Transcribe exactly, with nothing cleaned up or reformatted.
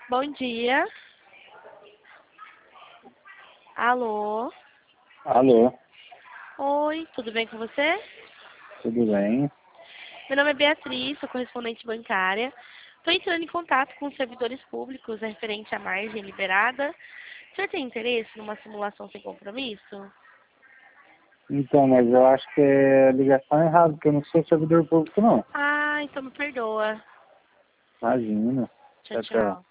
Bom dia. Alô? Alô, Oi, tudo bem com você? tudo bem? Meu nome é Beatriz, sou correspondente bancária. Estou entrando em contato com os servidores públicos referente à margem liberada. O senhor tem interesse numa simulação sem compromisso? Então, mas eu acho que é ligação errada, porque eu não sou servidor público, não. Ah, então me perdoa. Imagina. Tchau, Tchau, tchau. tchau.